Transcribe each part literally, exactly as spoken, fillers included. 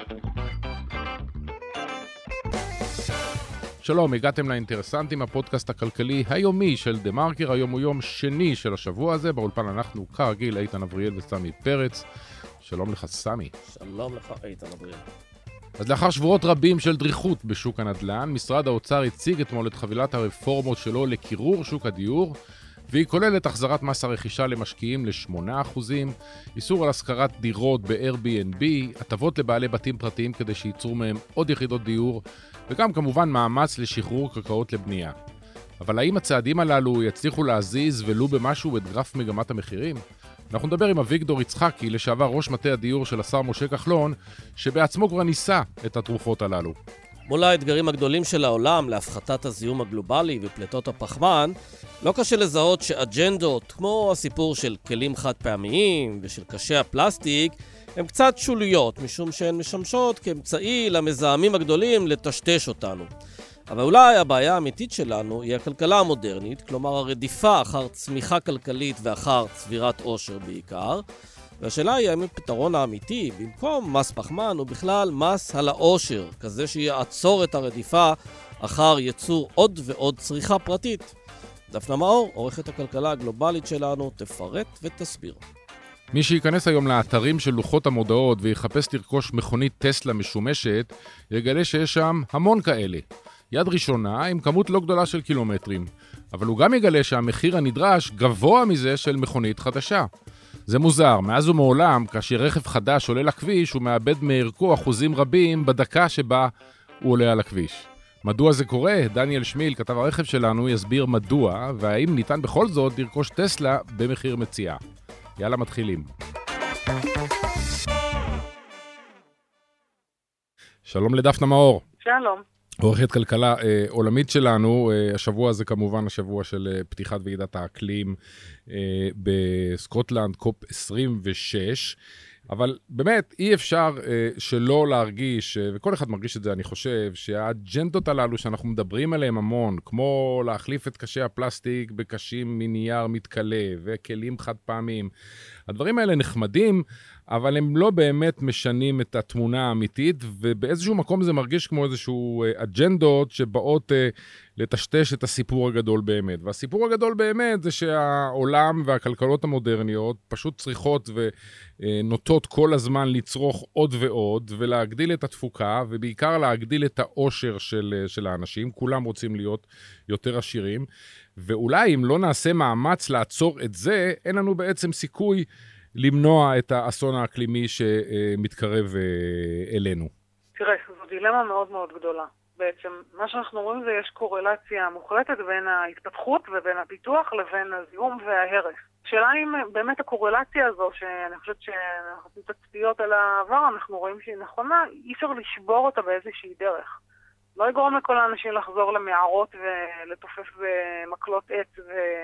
שלום, הגעתם לאינטרסנטים, הפודקאסט הכלכלי היומי של דה מרקר. היום הוא יום שני של השבוע הזה, באולפן אנחנו כרגיל איתן אבריאל וסמי פרץ. שלום לך סמי. שלום לך איתן אבריאל. אז לאחר שבועות רבים של דריכות בשוק הנדל"ן, משרד האוצר הציג אתמול את חבילת הרפורמות שלו לקירור שוק הדיור, והיא כוללת החזרת מס הרכישה למשקיעים ל-שמונה אחוזים, איסור על השכרת דירות ב-Airbnb, הטבות לבעלי בתים פרטיים כדי שייצרו מהם עוד יחידות דיור, וגם כמובן מאמץ לשחרור קרקעות לבנייה. אבל האם הצעדים הללו יצליחו להזיז ולו במשהו את גרף מגמת המחירים? אנחנו נדבר עם אביגדור יצחקי, לשעבר ראש מטה הדיור של השר משה כחלון, שבעצמו כבר ניסה את התרופות הללו. מול האתגרים הגדולים של העולם להפחתת הזיהום הגלובלי ופליטות הפחמן, לא קשה לזהות שאג'נדות, כמו הסיפור של כלים חד פעמיים ושל קשי הפלסטיק, הן קצת שוליות, משום שהן משמשות כאמצעי למזהמים הגדולים לטשטש אותנו. אבל אולי הבעיה האמיתית שלנו היא הכלכלה המודרנית, כלומר הרדיפה אחר צמיחה כלכלית ואחר צבירת עושר בעיקר, והשאלה היא האם הפתרון האמיתי, במקום מס פחמן, הוא בכלל מס על העושר, כזה שיעצור את הרדיפה אחר יצור עוד ועוד צריכה פרטית. דפנה מאור, עורכת הכלכלה הגלובלית שלנו, תפרט ותסביר. מי שייכנס היום לאתרים של לוחות המודעות ויחפש לרכוש מכונית טסלה משומשת, יגלה שיש שם המון כאלה. יד ראשונה עם כמות לא גדולה של קילומטרים, אבל הוא גם יגלה שהמחיר הנדרש גבוה מזה של מכונית חדשה. זה מוזר, מאז ומעולם, כאשר רכב חדש עולה לכביש, הוא מאבד מערכו אחוזים רבים בדקה שבה הוא עולה על הכביש. מדוע זה קורה? דניאל שמיל, כתב הרכב שלנו, יסביר מדוע, והאם ניתן בכל זאת לרכוש טסלה במחיר מציאה. יאללה, מתחילים. שלום לדפנה מאור. שלום. עורכת כלכלה אה, עולמית שלנו, אה, השבוע הזה כמובן השבוע של אה, פתיחת ועידת האקלים אה, בסקוטלנד, קופ עשרים ושש, אבל באמת אי אפשר אה, שלא להרגיש, אה, וכל אחד מרגיש את זה אני חושב, שהאג'נדות הללו שאנחנו מדברים עליהם המון, כמו להחליף את קשי הפלסטיק בקשים מנייר מתכלה וכלים חד פעמים, הדברים האלה נחמדים, אבל הם לא באמת משנים את התמונה האמיתית, ובאיזשהו מקום זה מרגיש כמו איזשהו אג'נדות שבאות אה, לטשטש את הסיפור הגדול באמת. והסיפור הגדול באמת זה שהעולם והכלכלות המודרניות פשוט צריכות ונוטות כל הזמן לצרוך עוד ועוד, ולהגדיל את התפוקה, ובעיקר להגדיל את העושר של, של האנשים. כולם רוצים להיות יותר עשירים, ואולי אם לא נעשה מאמץ לעצור את זה, אין לנו בעצם סיכוי למנוע את האסון האקלימי שמתקרב אלינו. תראה, זו דילמה מאוד מאוד גדולה. בעצם, מה שאנחנו רואים זה יש קורלציה מוחלטת בין ההתפתחות ובין הפיתוח לבין הזיהום וההרס. השאלה אם באמת הקורלציה הזו, שאני חושבת שאנחנו עושים תצפיות על העבר, אנחנו רואים שהיא נכונה, אי אפשר לשבור אותה באיזושהי דרך. לא יגרום לכל האנשים לחזור למערות ולתופף במקלות עץ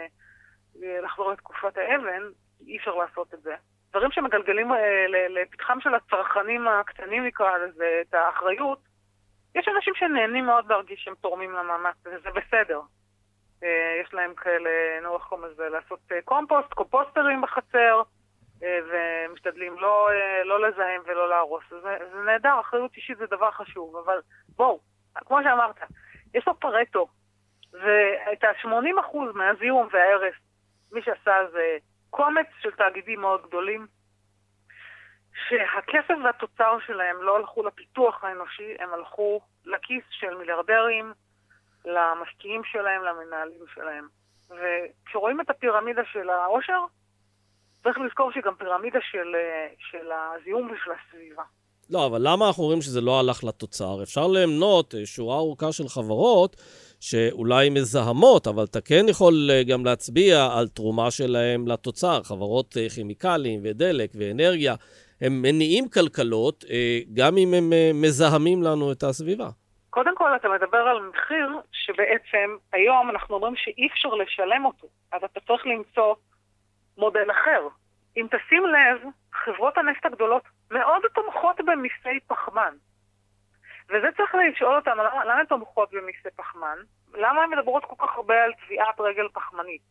ולחזור לתקופת האבן, אי אפשר לעשות את זה. דברים שמגלגלים לפתחם של הצרכנים הקטנים נקרא לזה, את האחריות, יש אנשים שנהנים מאוד להרגיש שהם תורמים למאמץ, וזה בסדר. יש להם כאלה, נורח קום הזה, לעשות קומפוסט, קומפוסטרים בחצר, ומשתדלים לא, לא לזהם ולא להרוס. זה, זה נהדר, אחריות אישית זה דבר חשוב, אבל בואו, כמו שאמרת, יש לו פרטו, ואת ה-שמונים אחוז מהזיהום וההרס, מי שעשה זה קומץ של תאגידים מאוד גדולים, שהכסף והתוצר שלהם לא הלכו לפיתוח האנושי, הם הלכו לכיס של מיליארדרים, למשקיעים שלהם, למנהלים שלהם. וכשרואים את הפירמידה של העושר, צריך לזכור שגם פירמידה של, של הזיהום ושל הסביבה. לא, אבל למה אנחנו רואים שזה לא הלך לתוצר? אפשר למנות שורה ארוכה של חברות שאולי מזהמות, אבל אתה כן יכול גם להצביע על תרומה שלהם לתוצר. חברות כימיקלים ודלק ואנרגיה, הם מניעים כלכלות, גם אם הם מזהמים לנו את הסביבה. קודם כל, אתה מדבר על מחיר שבעצם היום אנחנו אומרים שאי אפשר לשלם אותו. אז אתה צריך למצוא מודל אחר. אם תשים לב, חברות הנפט הגדולות מאוד תומכות במיסי פחמן. וזה צריך לשאול אותם, למה הן תומכות במיסי פחמן? למה הן מדברות כל כך הרבה על תביעת רגל פחמנית?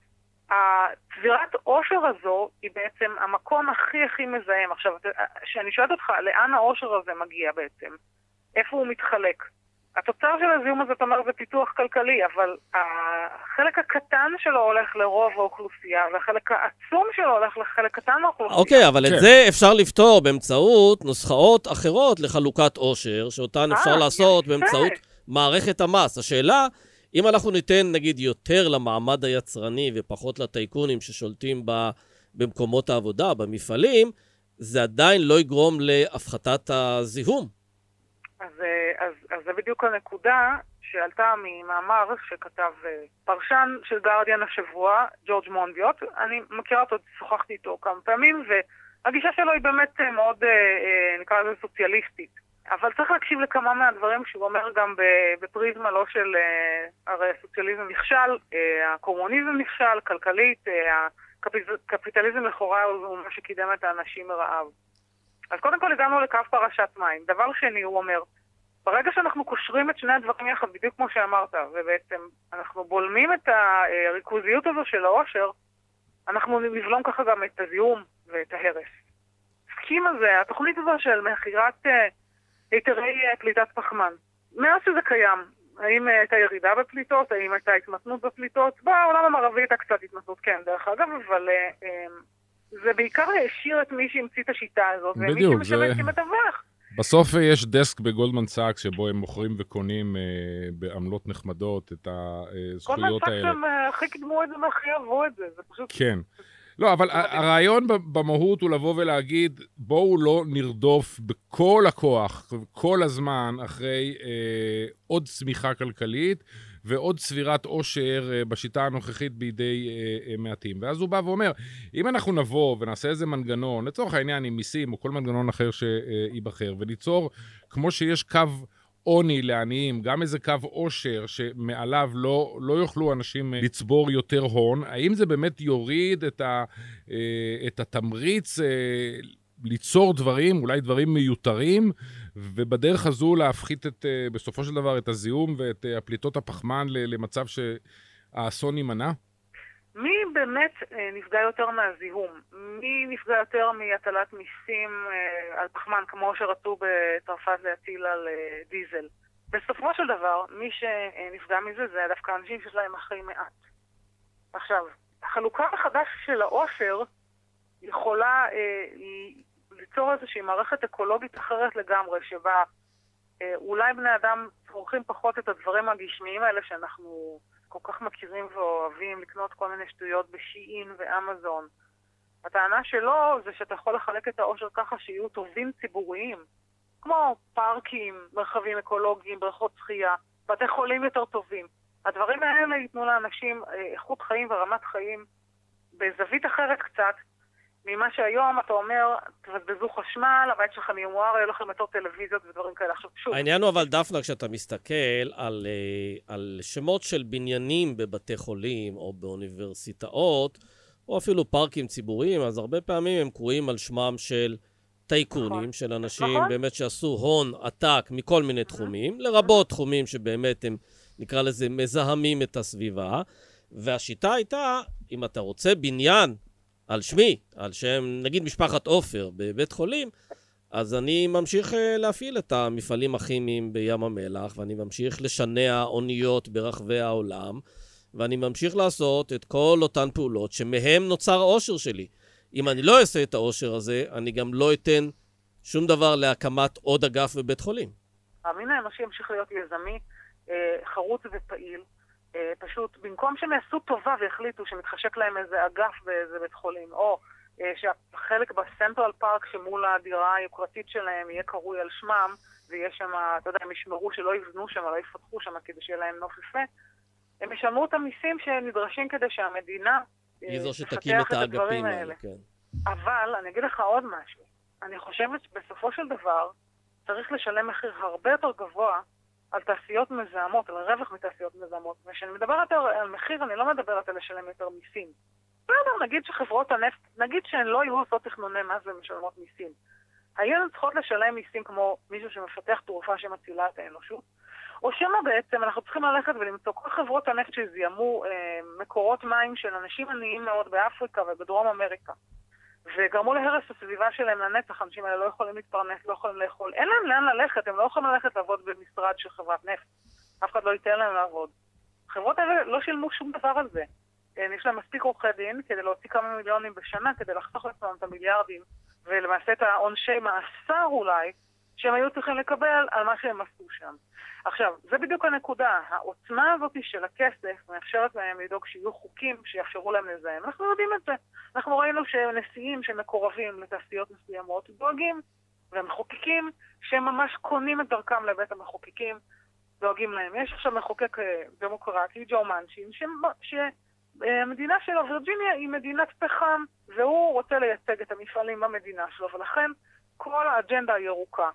הצבירת עושר הזו היא בעצם המקום הכי הכי מזהם. עכשיו, שאני שואלת אותך, לאן העושר הזה מגיע בעצם? איפה הוא מתחלק? התוצר של הזיהום הזה, אתה אומר, זה פיתוח כלכלי, אבל החלק הקטן שלו הולך לרוב האוכלוסייה, והחלק העצום שלו הולך לחלק קטן מהאוכלוסייה. אוקיי, אבל את זה אפשר לפתור באמצעות נוסחאות אחרות לחלוקת עושר, שאותן אפשר לעשות באמצעות מערכת המס. השאלה, אם אנחנו ניתן, נגיד, יותר למעמד היצרני ופחות לטייקונים ששולטים במקומות העבודה, במפעלים, זה עדיין לא יגרום להפחתת הזיהום. אז, אז, אז זה בדיוק הנקודה שעלתה ממאמר שכתב פרשן של גארדיאן השבוע, ג'ורג' מונביוט. אני מכירה אותו, שוחחתי איתו כמה פעמים, והגישה שלו היא באמת מאוד, נקרא לזה, סוציאליסטית. אבל צריך להקשיב לכמה מהדברים שהוא אומר גם בפריזמה לא של, הרי הסוציאליזם נכשל, הקומוניזם נכשל, כלכלית, הקפיטליזם לכאורה הוא מה שקידם את האנשים מרעב. אז קודם כל הגענו לקו פרשת מים. דבר שני, הוא אומר, ברגע שאנחנו קושרים את שני הדברים יחד, בדיוק כמו שאמרת, ובעצם אנחנו בולמים את הריכוזיות הזו של העושר, אנחנו נבלום ככה גם את הזיהום ואת ההרס. הסכים הזה, התוכנית הזו של מחירת היתרי פליטת פחמן. מאז שזה קיים, האם הייתה ירידה בפליטות, האם הייתה התמתנות בפליטות? בעולם המערבי הייתה קצת התמתנות, כן, דרך אגב, אבל זה בעיקר השאיר את מי שהמציא את השיטה הזאת, ומי שמשמש כמתווך. בסוף יש דסק בגולדמן סאקס, שבו הם מוכרים וקונים אה, בעמלות נחמדות את הזכויות האלה. גולדמן סאקס הם הכי קדמו את זה והכי אהבו את זה, זה פשוט... כן. לא, אבל הרעיון במהות הוא לבוא ולהגיד, בואו לא נרדוף בכל הכוח, כל הזמן, אחרי אה, עוד צמיחה כלכלית, ועוד צבירת עושר אה, בשיטה הנוכחית בידי אה, אה, מעטים. ואז הוא בא ואומר, אם אנחנו נבוא ונעשה איזה מנגנון, לצורך העניין עם מיסים, או כל מנגנון אחר שיבחר, וליצור, כמו שיש קו עוני לעניים, גם איזה קו עושר שמעליו לא, לא יוכלו אנשים לצבור יותר הון, האם זה באמת יוריד את, ה, את התמריץ ליצור דברים, אולי דברים מיותרים, ובדרך הזו להפחית את, בסופו של דבר את הזיהום ואת הפליטות הפחמן למצב שהאסון יימנע? מי באמת נפגע יותר מהזיהום? מי נפגע יותר מהטלת מיסים על פחמן, כמו שרצו בצרפת להטיל על דיזל? בסופו של דבר, מי שנפגע מזה זה דווקא אנשים שיש להם הכי מעט. עכשיו, החלוקה החדש של העושר יכולה אה, ליצור איזושהי מערכת אקולוגית אחרת לגמרי, שבה אה, אולי בני אדם צורכים פחות את הדברים הגשמיים האלה שאנחנו כל כך מכירים ואוהבים, לקנות כל מיני שטויות בשיין ואמזון. הטענה שלו זה שאתה יכול לחלק את העושר ככה שיהיו טובים ציבוריים, כמו פארקים, מרחבים אקולוגיים, בריכות שחייה, בתי חולים יותר טובים. הדברים האלה ייתנו לאנשים איכות חיים ורמת חיים בזווית אחרת קצת, ממה שהיום אתה אומר, תבזבזו חשמל, הבית שלכם ימואר, יהיו לכם יותר טלוויזיות ודברים כאלה. עכשיו, שוב. העניין הוא אבל דפנה, כשאתה מסתכל על, על שמות של בניינים בבתי חולים או באוניברסיטאות, או אפילו פארקים ציבוריים, אז הרבה פעמים הם קרויים על שמם של טייקונים, נכון. של אנשים נכון. באמת שעשו הון עתק מכל מיני תחומים, נכון. לרבות תחומים שבאמת הם, נקרא לזה, מזהמים את הסביבה, והשיטה הייתה, אם אתה רוצה בניין, על שמי, על שם, נגיד משפחת עופר בבית חולים, אז אני ממשיך להפעיל את המפעלים הכימיים בים המלח, ואני ממשיך לשנע אוניות ברחבי העולם, ואני ממשיך לעשות את כל אותן פעולות שמהם נוצר העושר שלי. אם אני לא אעשה את העושר הזה, אני גם לא אתן שום דבר להקמת עוד אגף בבית חולים. המין האנושי ימשיך להיות יזמי, חרוץ ופעיל, פשוט, במקום שהם יעשו טובה והחליטו שמתחשק להם איזה אגף באיזה בית חולים, או שהחלק בסנטרל פארק שמול הדירה היוקרתית שלהם יהיה קרוי על שמם, ויש שם, אתה יודע, הם ישמרו שלא יבנו שם, לא יפתחו שם כדי שיהיה להם נוף יפה, הם ישמרו את המיסים שנדרשים כדי שהמדינה היא זו שתקים את האגפים האלה. כן. אבל, אני אגיד לך עוד משהו, אני חושבת שבסופו של דבר צריך לשלם מחיר הרבה יותר גבוה על תעשיות מזהמות, על רווח מתעשיות מזהמות. וכשאני מדברת על מחיר, אני לא מדברת על לשלם יותר מיסים. בסדר, נגיד שחברות הנפט, נגיד שהן לא יהיו עושות תכנוני מס ומשלמות מיסים. היינו צריכות לשלם מיסים כמו מישהו שמפתח תרופה שמצילה את האנושות, או שמה בעצם אנחנו צריכים ללכת ולמצוא כל חברות הנפט שזיהמו אה, מקורות מים של אנשים עניים מאוד באפריקה ובדרום אמריקה, וגרמו להרס הסביבה שלהם לנצח. אנשים האלה לא יכולים להתפרנס, לא יכולים לאכול, אין להם לאן ללכת, הם לא יכולים ללכת לעבוד במשרד של חברת נפט, אף אחד לא ייתן להם לעבוד. החברות האלה לא שילמו שום דבר על זה. יש להם מספיק עורכי דין כדי להוציא כמה מיליונים בשנה, כדי לחסוך לעצמם את המיליארדים, ולמעשה את העונשי מאסר אולי, שהם היו צריכים לקבל על מה שהם עשו שם. עכשיו, זה בדיוק הנקודה. העוצמה הזאת של הכסף מאפשרת להם לדאוג שיהיו חוקים שיאפשרו להם לזהם. אנחנו יודעים את זה. אנחנו ראינו שנשיאים שמקורבים לתעשיות מסוימות דואגים, והמחוקקים שממש קונים את דרכם לבית המחוקקים, דואגים להם. יש עכשיו מחוקק דמוקרטי, ג'ו מנצ'ין, שהמדינה שלו, וירג'יניה, היא מדינת פחם, והוא רוצה לייצג את המפעלים במדינה שלו, ולכן כל האג'נדה הירוקה,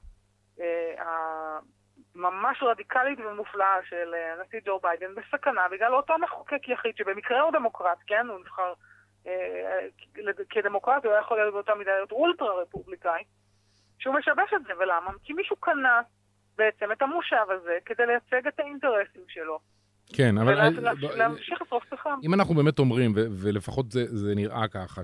ממש רדיקלית ומופלאה של הנשיא ג'ו ביידן בסכנה, בגלל אותו מחוקק יחיד, שבמקרה הוא דמוקרט, כן? הוא נבחר כדמוקרט, הוא יכול להיות באותה מידה להיות אולטרה רפובליקאי, שהוא משבש את זה. ולמה? כי מישהו קנה בעצם את המושב הזה כדי לייצג את האינטרסים שלו. כן, אבל להמשיך את רוב פחם. אם אנחנו באמת אומרים, ולפחות זה נראה ככה,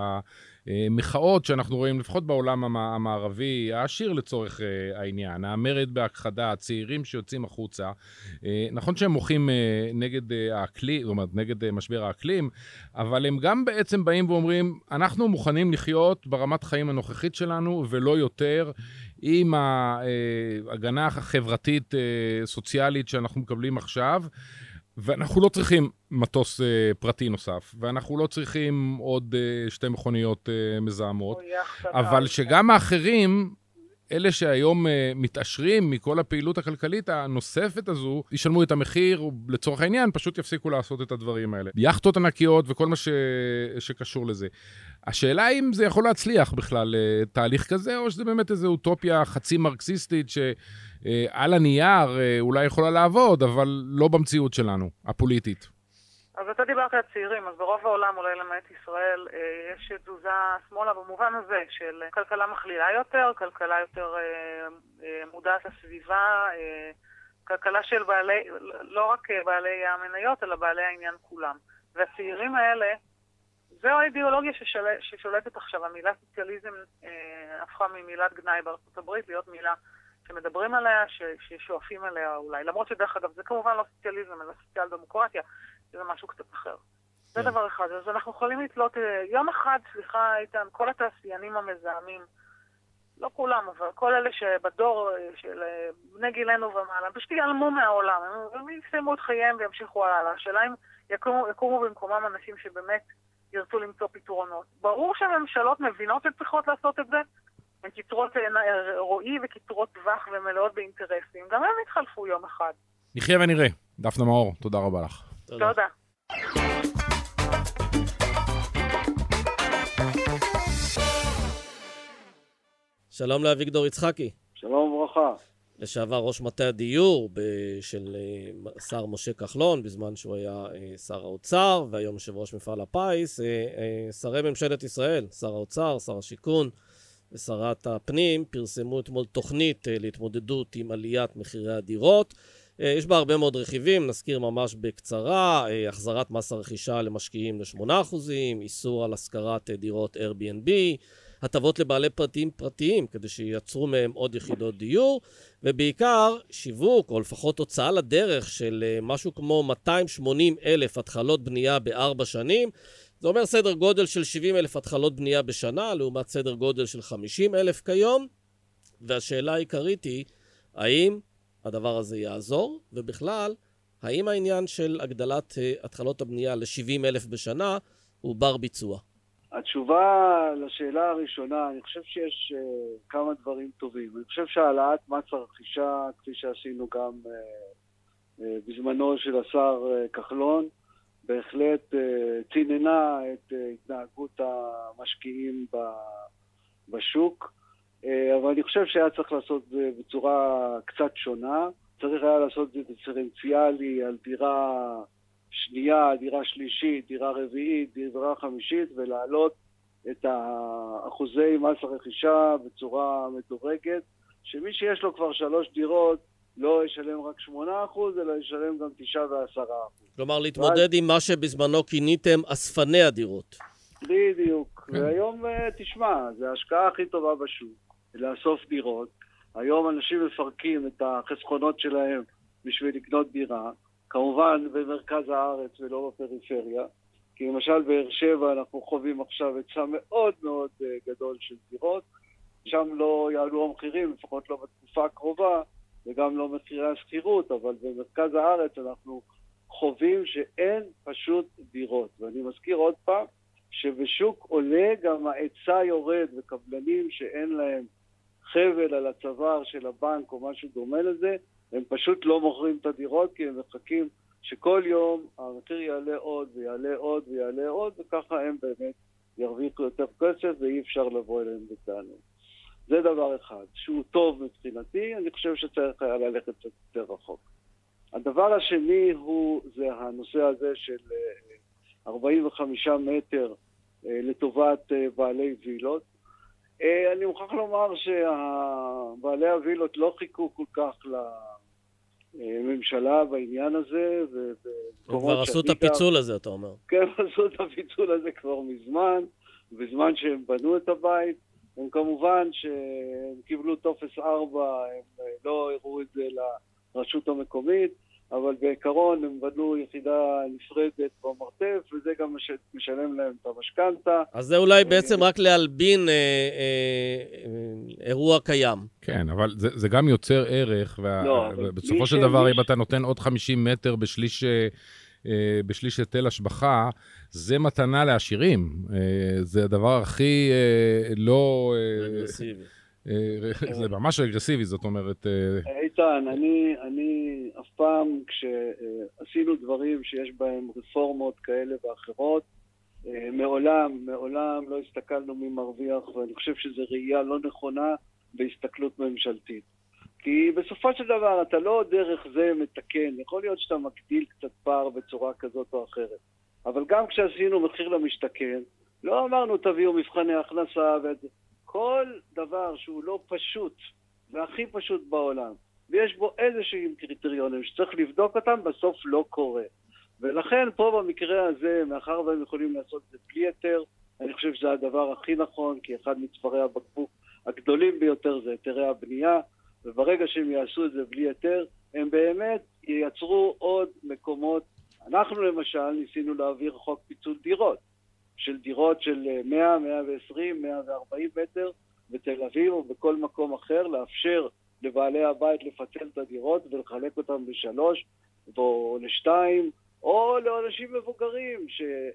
שהמחאות שאנחנו רואים, לפחות בעולם המערבי, העשיר לצורך העניין, המרד בהכחדה, הצעירים שיוצאים החוצה, נכון שהם מוחים נגד האקלים, זאת אומרת, נגד משבר האקלים, אבל הם גם בעצם באים ואומרים, אנחנו מוכנים לחיות ברמת חיים הנוכחית שלנו, ולא יותר, עם ההגנה החברתית סוציאלית שאנחנו מקבלים עכשיו, ואנחנו לא צריכים מטוס פרטי נוסף, ואנחנו לא צריכים עוד שתי מכוניות מזהמות, אבל שגם האחרים, אלה שהיום מתעשרים מכל הפעילות הכלכלית הנוספת הזו, ישלמו את המחיר, לצורך העניין, פשוט יפסיקו לעשות את הדברים האלה. יאכטות ענקיות וכל מה ש... שקשור לזה. השאלה אם זה יכול להצליח בכלל תהליך כזה, או שזה באמת איזו אוטופיה חצי מרקסיסטית שעל הנייר אולי יכולה לעבוד, אבל לא במציאות שלנו, הפוליטית. אז אתה דיברת על צעירים, אז ברוב העולם, אולי למעט ישראל, יש תזוזה שמאלה במובן הזה של כלכלה מכלילה יותר, כלכלה יותר מודעת לסביבה, כלכלה של בעלי, לא רק בעלי המניות, אלא בעלי העניין כולם. והצעירים האלה, זו האידיאולוגיה ששול... ששולטת עכשיו. המילה סוציאליזם אה, הפכה ממילת גנאי בארצות הברית להיות מילה שמדברים עליה, ש... ששואפים עליה אולי. למרות שדרך אגב, זה כמובן לא סוציאליזם, אלא סוציאל דמוקרטיה, זה משהו קצת אחר. זה דבר אחד. אז אנחנו יכולים לתלות, יום אחד, סליחה איתן, כל התעשיינים המזהמים, לא כולם, אבל כל אלה שבדור של בני גילנו ומעלה, פשוט ייעלמו מהעולם. הם יסיימו את חייהם וימשיכו הלאה. השאלה אם יקומו, יקומו במקומם אנשים שבאמת ירצו למצוא פתרונות. ברור שהממשלות מבינות שצריכות לעשות את זה, הן כתרות רועי וכתרות טווח ומלאות באינטרסים. גם הם יתחלפו יום אחד. נחיה ונראה. דפנה מאור, תודה רבה לך. תודה. תודה. שלום לאביגדור יצחקי. שלום וברכה. לשעבר ראש מטה הדיור של שר משה כחלון, בזמן שהוא היה שר האוצר, והיום יושב ראש מפעל הפיס. שרי ממשלת ישראל, שר האוצר, שר השיכון ושרת הפנים, פרסמו אתמול תוכנית להתמודדות עם עליית מחירי הדירות. יש בה הרבה מאוד רכיבים, נזכיר ממש בקצרה, החזרת מס הרכישה למשקיעים ל-שמונה אחוזים, איסור על השכרת דירות Airbnb, הטבות לבעלי פרטיים פרטיים, כדי שייצרו מהם עוד יחידות דיור, ובעיקר שיווק, או לפחות הוצאה לדרך של משהו כמו מאתיים ושמונים אלף התחלות בנייה בארבע שנים, זה אומר סדר גודל של שבעים אלף התחלות בנייה בשנה, לעומת סדר גודל של חמישים אלף כיום, והשאלה העיקרית היא, האם הדבר הזה יעזור, ובכלל, האם העניין של הגדלת התחלות הבנייה ל-שבעים אלף בשנה הוא בר ביצוע? התשובה לשאלה הראשונה, אני חושב שיש uh, כמה דברים טובים. אני חושב שהעלאת מס הרכישה, כפי שעשינו גם uh, uh, בזמנו של השר uh, כחלון, בהחלט uh, ציננה את uh, התנהגות המשקיעים ב- בשוק, uh, אבל אני חושב שהיה צריך לעשות את זה בצורה קצת שונה. צריך היה לעשות את זה דיפרנציאלי על דירה שנייה, דירה שלישית, דירה רביעית, דירה חמישית, ולהעלות את אחוזי מס הרכישה בצורה מדורגת, שמי שיש לו כבר שלוש דירות לא ישלם רק שמונה אחוז, אלא ישלם גם תשעה ועשרה אחוז. כלומר, להתמודד עם מה שבזמנו כיניתם אספני הדירות. בדיוק. והיום, תשמע, זה ההשקעה הכי טובה בשוק, לאסוף דירות. היום אנשים מפרקים את החסכונות שלהם בשביל לקנות דירה, כמובן במרכז הארץ ולא בפריפריה, כי למשל באר שבע אנחנו חווים עכשיו היצע מאוד מאוד גדול של דירות, שם לא יעלו המחירים, לפחות לא בתקופה הקרובה, וגם לא מחירי השכירות, אבל במרכז הארץ אנחנו חווים שאין פשוט דירות. ואני מזכיר עוד פעם, שבשוק עולה גם ההיצע יורד, וקבלנים שאין להם חבל על הצוואר של הבנק או משהו דומה לזה, הם פשוט לא מוכרים את הדירות, כי הם מחכים שכל יום המחיר יעלה עוד ויעלה עוד ויעלה עוד, וככה הם באמת ירוויחו יותר כסף, ואי אפשר לבוא אליהם בטענות. זה דבר אחד, שהוא טוב מבחינתי, אני חושב שצריך היה ללכת יותר רחוק. הדבר השני הוא, זה הנושא הזה של ארבעים וחמישה מטר לטובת בעלי וילות. אני מוכרח לומר שבעלי הווילות לא חיכו כל כך לממשלה בעניין הזה. הם כבר עשו את הפיצול הזה, אתה אומר. כן, עשו את הפיצול הזה כבר מזמן, בזמן שהם בנו את הבית. הם כמובן שהם קיבלו טופס ארבע, הם לא הראו את זה לרשות המקומית, אבל בעיקרון הם בנו יחידה נפרדת במרתף, וזה גם משלם להם את המשכנתה. אז זה אולי בעצם רק להלבין אה, אה, אה, אירוע קיים. כן, אבל זה, זה גם יוצר ערך, ובסופו לא, של דבר, אם אתה נותן עוד חמישים מטר בשליש... בשליש היטל השבחה, זה מתנה לעשירים. זה הדבר הכי לא... אגרסיבי. זה ממש אגרסיבי, זאת אומרת... איתן, אני, אני אף פעם כשעשינו דברים שיש בהם רפורמות כאלה ואחרות, מעולם, מעולם לא הסתכלנו מי מרוויח, ואני חושב שזו ראייה לא נכונה בהסתכלות ממשלתית. כי בסופו של דבר אתה לא דרך זה מתקן, יכול להיות שאתה מגדיל קצת פער בצורה כזאת או אחרת. אבל גם כשעשינו מחיר למשתכן, לא אמרנו תביאו מבחני הכנסה, כל דבר שהוא לא פשוט, והכי פשוט בעולם, ויש בו איזשהם קריטריונים שצריך לבדוק אותם, בסוף לא קורה. ולכן פה במקרה הזה, מאחר והם יכולים לעשות את זה בלי היתר, אני חושב שזה הדבר הכי נכון, כי אחד מצווארי הבקבוק הגדולים ביותר זה היתרי הבנייה, וברגע שהם יעשו את זה בלי היתר, הם באמת ייצרו עוד מקומות. אנחנו למשל ניסינו להעביר חוק פיצול דירות, של דירות של מאה, מאה ועשרים, מאה וארבעים מטר בתל אביב או בכל מקום אחר, לאפשר לבעלי הבית לפצל את הדירות ולחלק אותם בשלוש או לשתיים, או לאנשים מבוגרים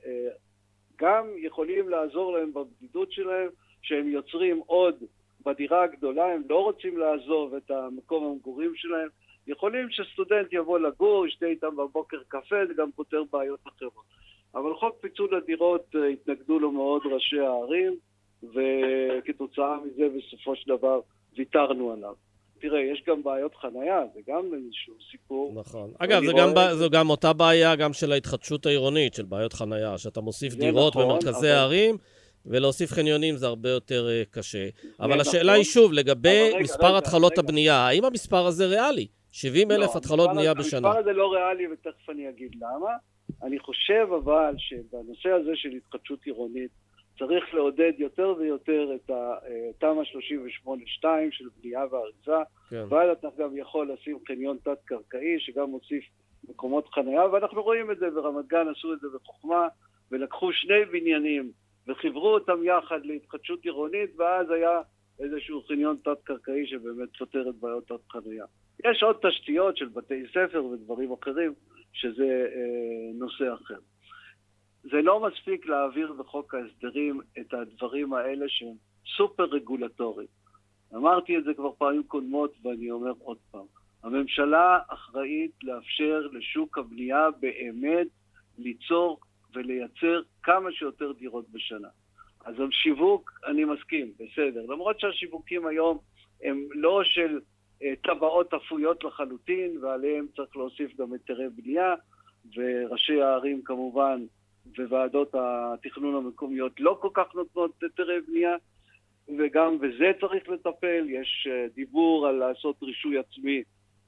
שגם יכולים לעזור להם בבדידות שלהם, שהם יוצרים עוד בדירה הגדולה, הם לא רוצים לעזוב את המקום המגורים שלהם, יכולים שסטודנט יבוא לגור, ישתה איתם בבוקר קפה, זה גם פותר בעיות אחרות. אבל חוק פיצול הדירות התנגדו לו מאוד ראשי הערים, וכתוצאה מזה בסופו של דבר ויתרנו עליו. תראה, יש גם בעיות חנייה, זה גם איזשהו סיפור. נכון. אגב, זה גם, ב... זו גם אותה בעיה גם של ההתחדשות העירונית, של בעיות חנייה, שאתה מוסיף דירות נכון, במרכזי אבל... הערים, ולהוסיף חניונים זה הרבה יותר קשה. אבל השאלה נכון. היא שוב, לגבי רגע, מספר רגע, התחלות רגע. הבנייה, האם המספר הזה ריאלי? שבעים אלף לא, התחלות בנייה בשנה. המספר הזה לא ריאלי, ותכף אני אגיד למה. אני חושב אבל שבנושא הזה של התחדשות עירונית, צריך לעודד יותר ויותר את תמ"א שלושים ושמונה שתיים של בנייה והריסה, כן. ואז אתה גם יכול לשים חניון תת-קרקעי, שגם מוסיף מקומות חנייה, ואנחנו רואים את זה, ברמת גן עשו את זה בחוכמה, ולקחו שני בניינים, וחיברו אותם יחד להתחדשות עירונית, ואז היה איזשהו חניון תת-קרקעי שבאמת פותר את בעיות תת-חנייה. יש עוד תשתיות של בתי ספר ודברים אחרים, שזה אה, נושא אחר. זה לא מספיק להעביר בחוק ההסדרים את הדברים האלה שהם סופר רגולטוריים. אמרתי את זה כבר פעמים קודמות ואני אומר עוד פעם. הממשלה אחראית לאפשר לשוק הבנייה באמת ליצור ולייצר כמה שיותר דירות בשנה. אז על שיווק אני מסכים, בסדר. למרות שהשיווקים היום הם לא של אה, טבעות אפויות לחלוטין, ועליהם צריך להוסיף גם היתרי בנייה, וראשי הערים כמובן וועדות התכנון המקומיות לא כל כך נותנות היתרי בנייה, וגם בזה צריך לטפל. יש דיבור על לעשות רישוי עצמי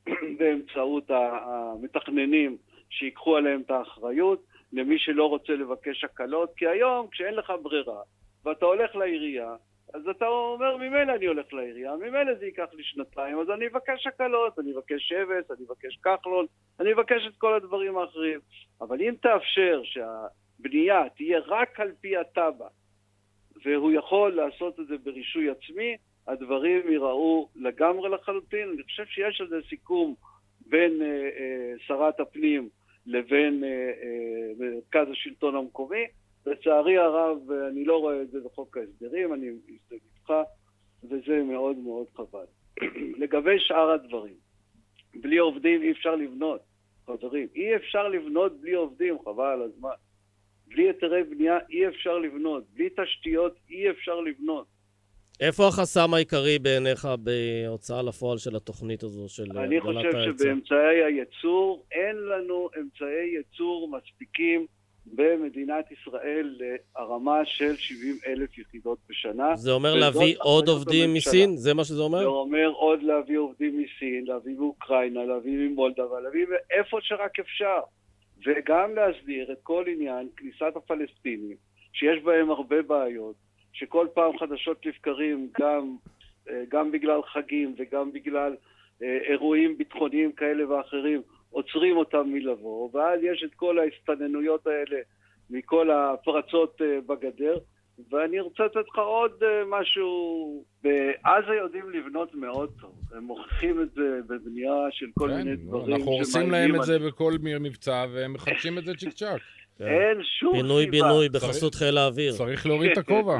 באמצעות המתכננים שיקחו עליהם את האחריות, למי שלא רוצה לבקש הקלות, כי היום כשאין לך ברירה ואתה הולך לעירייה, אז אתה אומר, ממילא אני הולך לעירייה, ממילא זה ייקח לי שנתיים, אז אני אבקש הקלות, אני אבקש שבס, אני אבקש כחלון, אני אבקש את כל הדברים האחרים. אבל אם תאפשר שהבנייה תהיה רק על פי הטבע, והוא יכול לעשות את זה ברישוי עצמי, הדברים ייראו לגמרי לחלוטין. אני חושב שיש איזה סיכום בין אה, אה, שרת הפנים לבין אה, אה, מרכז השלטון המקומי. לצערי הרב, אני לא רואה את זה בחוק ההסדרים, אני מסתכל איתך, וזה מאוד מאוד חבל. לגבי שאר הדברים, בלי עובדים אי אפשר לבנות, חברים, אי אפשר לבנות בלי עובדים, חבל על הזמן. בלי היתרי בנייה אי אפשר לבנות, בלי תשתיות אי אפשר לבנות. איפה החסם העיקרי בעיניך בהוצאה לפועל של התוכנית הזו של הגדלת ההיצע? אני חושב שבאמצעי הייצור, אין לנו אמצעי ייצור מספיקים במדינת ישראל להרמה של שבעים אלף יחידות בשנה. זה אומר להביא עוד עובדים מסין? זה מה שזה אומר? זה אומר עוד להביא עובדים מסין, להביא מאוקראינה, להביא ממולדובה, להביא איפה שרק אפשר. וגם להסדיר את כל עניין כניסת הפלסטינים, שיש בהם הרבה בעיות, שכל פעם חדשות לבקרים, גם, גם בגלל חגים וגם בגלל אירועים ביטחוניים כאלה ואחרים, עוצרים אותם מלבוא, ואז יש את כל ההסתננויות האלה מכל הפרצות בגדר, ואני רוצה לתת לך עוד משהו. בעזה יודעים לבנות מאוד טוב, הם מוכיחים את זה בבנייה של כל כן, מיני דברים. אנחנו עושים להם את זה בכל מבצע, והם מחדשים את זה צ'יק צ'ק. אין שום פינוי סיבה. בינוי בחסות חיל האוויר. צריך להוריד את הכובע.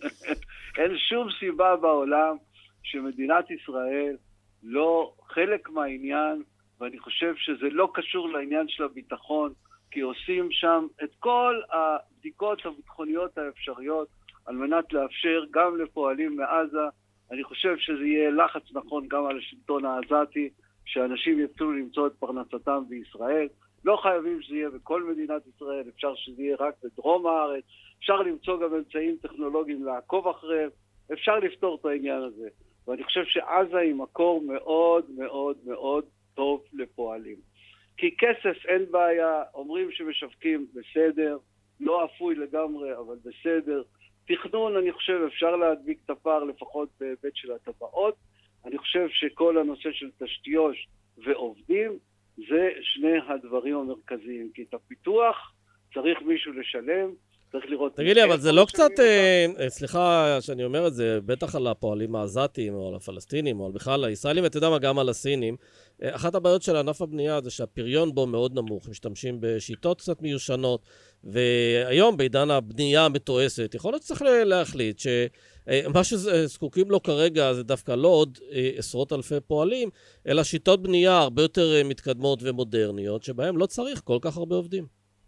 אין שום סיבה בעולם שמדינת ישראל לא חלק מהעניין, ואני חושב שזה לא קשור לעניין של הביטחון, כי עושים שם את כל הבדיקות הביטחוניות האפשריות, על מנת לאפשר גם לפועלים מעזה. אני חושב שזה יהיה לחץ נכון גם על השלטון העזתי, שאנשים יתחילו למצוא את פרנסתם בישראל. לא חייבים שזה יהיה בכל מדינת ישראל, אפשר שזה יהיה רק בדרום הארץ, אפשר למצוא גם אמצעים טכנולוגיים לעקוב אחריהם, אפשר לפתור את העניין הזה. ואני חושב שעזה היא מקור מאוד מאוד מאוד טוב לפועלים. כי כסף אין בעיה, אומרים שמשווקים בסדר, לא אפוי לגמרי, אבל בסדר. תכנון, אני חושב, אפשר להדביק את הפער לפחות בהיבט של הטבעות. אני חושב שכל הנושא של תשתיות ועובדים, זה שני הדברים המרכזיים. כי את הפיתוח צריך מישהו לשלם, צריך לראות... תגיד לי, אבל זה לא קצת... אה, סליחה שאני אומר את זה, בטח על הפועלים העזתיים, או על הפלסטינים, או על בכלל הישראלים, אתה יודע מה, גם על הסינים. אחת הבעיות של ענף הבנייה זה שהפריון בו מאוד נמוך, משתמשים בשיטות קצת מיושנות, והיום בעידן הבנייה המתועסת, יכול להיות שצריך להחליט שמה שזקוקים לו כרגע זה דווקא לא עוד עשרות אלפי פועלים, אלא שיטות בנייה הרבה יותר מתקדמות ומודרניות, שבהם לא צריך כל כך הרבה עובדים.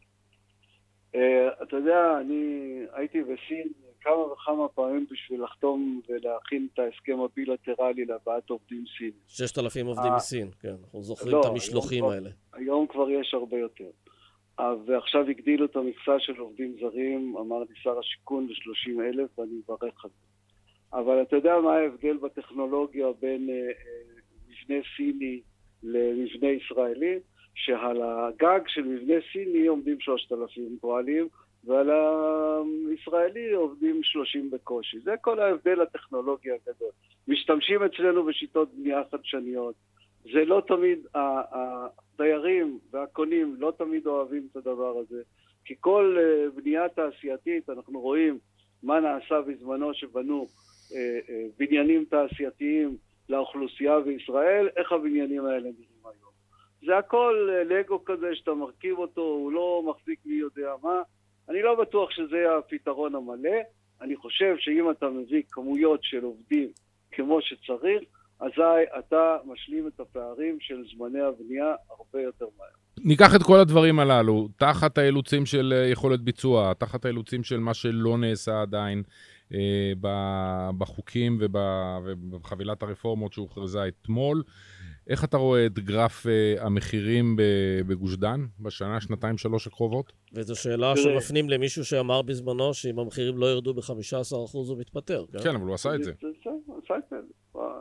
אתה יודע, אני הייתי בסין כמה וכמה פעמים בשביל לחתום ולהכין את ההסכם הבילטרלי להבאת עובדים סין. ששת אלפים עובדים מסין, כן. אנחנו זוכרים את המשלוחים האלה. היום כבר יש הרבה יותר. ועכשיו הגדילו את המכסה של עובדים זרים, אמר לי שר השיכון ל-שלושים אלף, ואני מברך על זה. אבל אתה יודע מה ההבדל בטכנולוגיה בין מבנה סיני למבנה ישראלי? שעל הגג של מבנה סיני עומדים שלושת אלפים פועלים, ועל הישראלי עובדים שלושים בקושי. זה כל ההבדל הטכנולוגי הגדול. משתמשים אצלנו בשיטות בנייה חדשניות. זה לא תמיד, הדיירים והקונים לא תמיד אוהבים את הדבר הזה. כי כל בנייה תעשייתית, אנחנו רואים מה נעשה בזמנו שבנו בניינים תעשייתיים לאוכלוסייה בישראל, איך הבניינים האלה נראים היום. זה הכל לגו כזה שאתה מרכיב אותו, הוא לא מחזיק מי יודע מה. אני לא בטוח שזה הפתרון המלא. אני חושב שאם אתה מביא כמויות של עובדים כמו שצריך, אזי אתה משלים את הפערים של זמני הבנייה הרבה יותר מהר. ניקח את כל הדברים הללו, תחת האילוצים של יכולת ביצוע, תחת האילוצים של מה שלא נעשה עדיין אה, בחוקים ובחבילת הרפורמות שהוכרזה אתמול. איך אתה רואה את גרף uh, המחירים בגוש דן בשנה, שנתיים, שלוש הקרובות? וזו שאלה שמפנים למישהו שאמר בזמנו שאם המחירים לא ירדו ב-חמישה עשר אחוז הוא מתפטר, כן? כן, אבל הוא עשה את זה. הוא עשה את זה.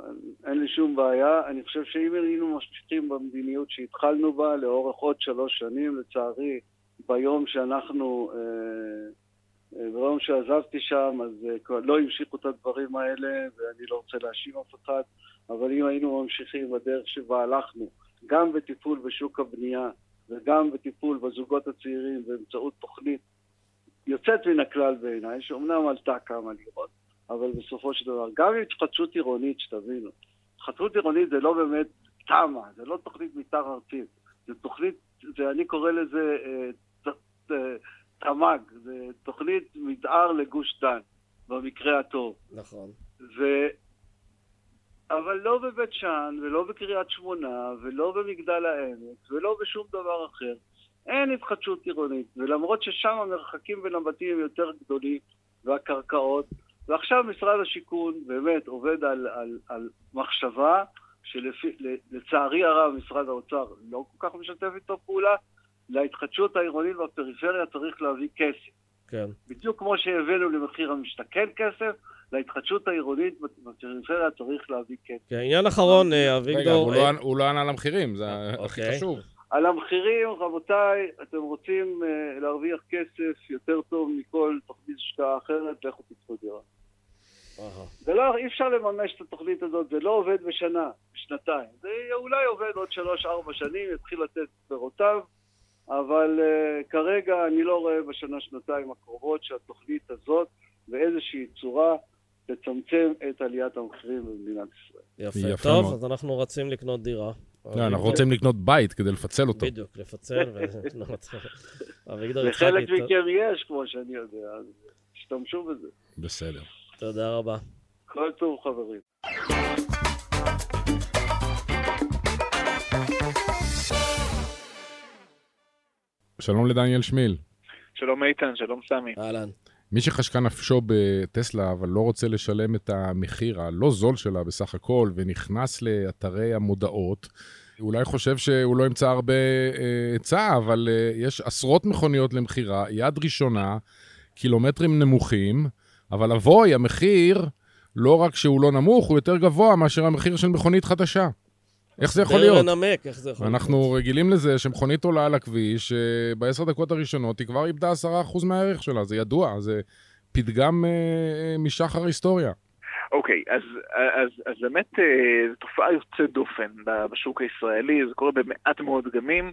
אין לי שום בעיה. אני חושב שאם היינו ממשיכים במדיניות שהתחלנו בה לאורך עוד שלוש שנים, לצערי, ביום שאנחנו, ביום שעזבתי שם, אז לא המשיכו את הדברים האלה, ואני לא רוצה להאשים אף אחד, אבל אם היינו ממשיכים בדרך שבה הלכנו, גם בטיפול בשוק הבנייה, וגם בטיפול בזוגות הצעירים, באמצעות תוכנית יוצאת מן הכלל בעיניי, שאומנם עלתה כמה לירות, אבל בסופו של דבר, גם עם התחדשות עירונית, שתבינו, התחדשות עירונית זה לא באמת תמה, זה לא תוכנית מתאר ארצית, זה תוכנית, זה, אני קורא לזה אה, ת, אה, תמ"ג, זה תוכנית מתאר לגוש דן, במקרה הטוב. נכון. ו... אבל לא בבית שאן, ולא בקריית שמונה, ולא במגדל העמק, ולא בשום דבר אחר. אין התחדשות עירונית, ולמרות ששם המרחקים בין הבתים הם יותר גדולים, והקרקעות, ועכשיו משרד השיכון באמת עובד על, על, על מחשבה, שלצערי הרב משרד האוצר לא כל כך משתף איתו פעולה, להתחדשות העירונית בפריפריה צריך להביא כסף. כן. בדיוק כמו שהבאנו למחיר המשתכן כסף, להתחדשות העירונית בפריפריה צריך להביא כסף. כן, עניין אחרון, אביגדור. רגע, הוא לא ענה על המחירים, זה הכי חשוב. על המחירים, רבותיי, אתם רוצים להרוויח כסף יותר טוב מכל תוכנית השקעה אחרת, לכו תקחו דירה. זה לא, אי אפשר לממש את התוכנית הזאת, זה לא עובד בשנה, בשנתיים. זה אולי עובד עוד שלוש, ארבע שנים, יתחיל לתת פירותיו, אבל uh, כרגע אני לא רואה בשנה, שנתיים הקרובות שהתוכנית הזאת באיזושהי צורה תצמצם את עליית המחירים במדינת ישראל. יפה, יפה טוב, מאוד. אז אנחנו רצים לקנות דירה. לא, אנחנו רוצים לקנות בית כדי לפצל אותו. בדיוק, לפצל. לחלק מכם יש, כמו שאני יודע, אז תשתמשו בזה. בסדר. תודה רבה. כל טוב, חברים. שלום לדניאל שמיל. שלום איתן, שלום סמי. אהלן. מי שחשקה נפשו בטסלה, אבל לא רוצה לשלם את המחיר הלא זול שלה בסך הכל, ונכנס לאתרי המודעות, אולי חושב שהוא לא ימצא הרבה היצע, אבל יש עשרות מכוניות למחירה, יד ראשונה, קילומטרים נמוכים, אבל אבוי, המחיר, לא רק שהוא לא נמוך, הוא יותר גבוה מאשר המחיר של מכונית חדשה. איך זה יכול להיות? לנמק, איך זה יכול להיות? אנחנו רגילים לזה שמכונית עולה על הכביש, בעשר דקות הראשונות היא כבר איבדה עשרה אחוז מהערך שלה, זה ידוע, זה פתגם משחר היסטוריה. אוקיי, אז, אז, אז באמת זו תופעה יוצאת דופן בשוק הישראלי, זה קורה במעט מאוד דגמים,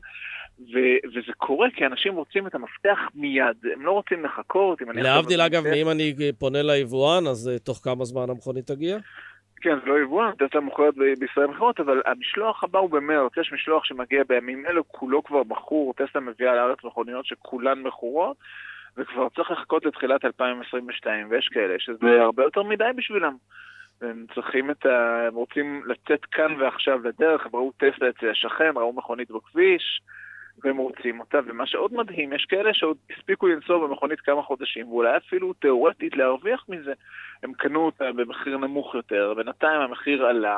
ו- וזה קורה כי אנשים רוצים את המפתח מיד, הם לא רוצים לחכות. להבדיל אגב, אם אני פונה ליבואן, אז תוך כמה זמן המכונית תגיע? כן, זה לא יבואן, טסלה מוכרת בישראל מכירות, אבל המשלוח הבא הוא במרץ, יש משלוח שמגיע בימים אלו, כולו כבר מכור, טסלה מביאה לארץ מכוניות שכולן מכורות, וכבר צריך לחכות לתחילת אלפיים עשרים ושתיים, ויש כאלה שזה הרבה יותר מדי בשבילם. הם צריכים את ה... הם רוצים לצאת כאן ועכשיו לדרך, הם ראו טסלה אצל השכן, ראו מכונית בכביש, והם רוצים אותה, ומה שעוד מדהים, יש כאלה שעוד הספיקו לנסוע במכונית כמה חודשים, ואולי אפילו תיאורטית להרוויח מזה, הם קנו אותה במחיר נמוך יותר, בינתיים המחיר עלה,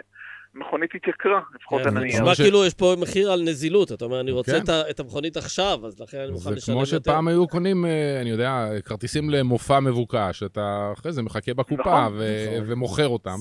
ומכונית התייקרה, לפחות הנניח. נשמע כאילו יש פה מחיר על נזילות, אתה אומר, אני רוצה את המכונית עכשיו, אז לכן אני מוכן לשלם יותר. זה כמו שפעם היו קונים, אני יודע, כרטיסים למופע מבוקש, אתה אחרי זה מחכה בקופה ומוכר אותם.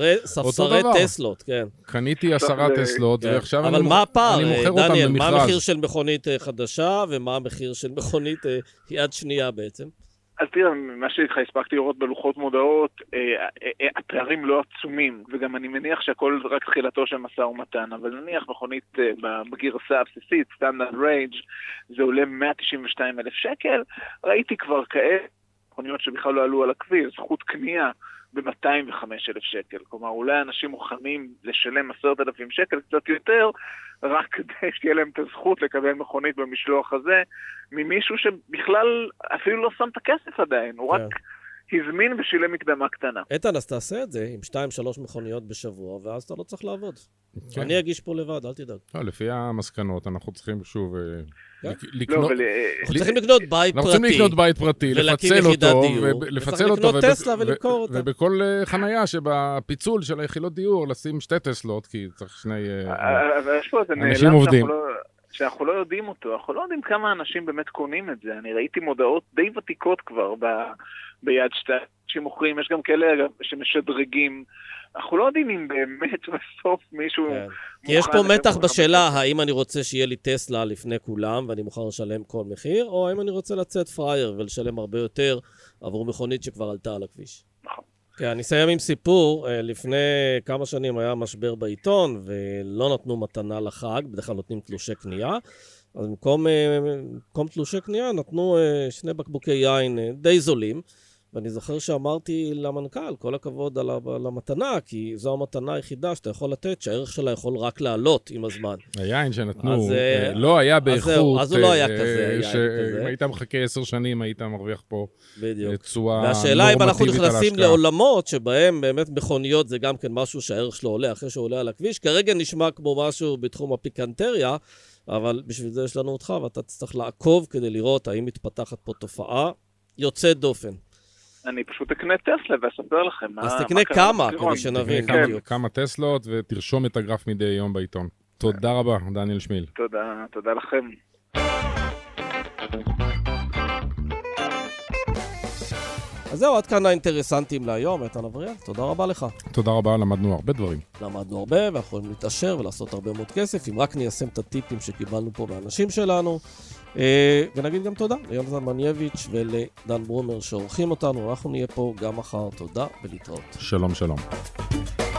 ספסרי טסלות, כן. קניתי עשרה טסלות, ועכשיו אני מוכר אותם במכרז. אבל מה הפער, דניאל, מה המחיר של מכונית חדשה, ומה המחיר של מכונית יד שנייה בעצם? אז תראה, מה שאיתך הספקתי לראות בלוחות מודעות, אה, אה, הפערים לא עצומים, וגם אני מניח שהכל רק תחילתו של מסע ומתן, אבל נניח מכונית אה, בגרסה הבסיסית, סטנדרט ריינג', זה עולה מאה תשעים ושתיים אלף שקל, ראיתי כבר כאלה מכוניות שבכלל לא עלו על הכביש, זכות קנייה ב-מאתיים וחמישה אלף שקל, כלומר אולי אנשים מוכנים לשלם עשרת אלפים שקל קצת יותר, רק כדי שתהיה להם את הזכות לקבל מכונית במשלוח הזה, ממישהו שבכלל אפילו לא שם את הכסף עדיין, הוא רק הזמין ושילם מקדמה קטנה. איתן, אז תעשה את זה עם שתיים שלוש מכוניות בשבוע, ואז אתה לא צריך לעבוד. אני אגיש פה לבד, אל תדאג. לפי המסקנות, אנחנו צריכים שוב לקנות... אנחנו צריכים לקנות בית פרטי. אנחנו צריכים לקנות בית פרטי, לפצל אותו, לפצל אותו, לקנות טסלה ולמכור אותה. ובכל חנייה שבפיצול של היחידות דיור, לשים שתי טסלות, כי צריך שני אנשים עובדים. שאנחנו לא יודעים אותו, אנחנו לא יודעים כמה אנשים באמת קונים את זה. אני ראיתי מודעות די ותיקות כבר ב, ביד שתיים שמוכרים, יש גם כאלה שמשדרגים. אנחנו לא יודעים אם באמת בסוף מישהו... כן. כי יש פה מתח בשאלה, האם אני רוצה שיהיה לי טסלה לפני כולם, ואני מוכן לשלם כל מחיר, או האם אני רוצה לצאת פרייר ולשלם הרבה יותר עבור מכונית שכבר עלתה על הכביש. נכון. כן, אני אסיים עם סיפור. לפני כמה שנים היה משבר בעיתון, ולא נתנו מתנה לחג, בדרך כלל נותנים תלושי קנייה, אז במקום, במקום תלושי קנייה נתנו שני בקבוקי יין די זולים, ואני זוכר שאמרתי למנכ"ל, כל הכבוד על המתנה, כי זו המתנה היחידה שאתה יכול לתת, שהערך שלה יכול רק לעלות עם הזמן. היין שנתנו, אז, לא היה באיכות. אז הוא לא היה כזה, היין כזה. אם היית מחכה עשר שנים, היית מרוויח פה תשואה נורמטיבית על ההשקעה. והשאלה אם אנחנו נכנסים לעולמות, שבהם באמת מכוניות זה גם כן משהו שהערך שלו עולה, אחרי שהוא עולה על הכביש, כרגע נשמע כמו משהו בתחום הפיקנטריה, אבל בשביל זה יש לנו אותך, ואתה תצטרך לעקוב כדי לראות האם מתפתחת פה תופעה יוצאת דופן. אני פשוט אקנה טסלה ואספר לכם. אז תקנה כמה, כדי שנבין. כמה טסלות ותרשום את הגרף מדי יום בעיתון. תודה רבה, דניאל שמיל. תודה, תודה לכם. אז זהו, עד כאן האינטרסנטים להיום, איתן אבריאל, תודה רבה לך. תודה רבה, למדנו הרבה דברים. למדנו הרבה, ואנחנו יכולים להתעשר ולעשות הרבה מאוד כסף, אם רק ניישם את הטיפים שקיבלנו פה מהאנשים שלנו. ונגיד גם תודה ליונתן מנייביץ' ולדן ברומר שעורכים אותנו, אנחנו נהיה פה גם מחר, תודה ולהתראות. שלום שלום.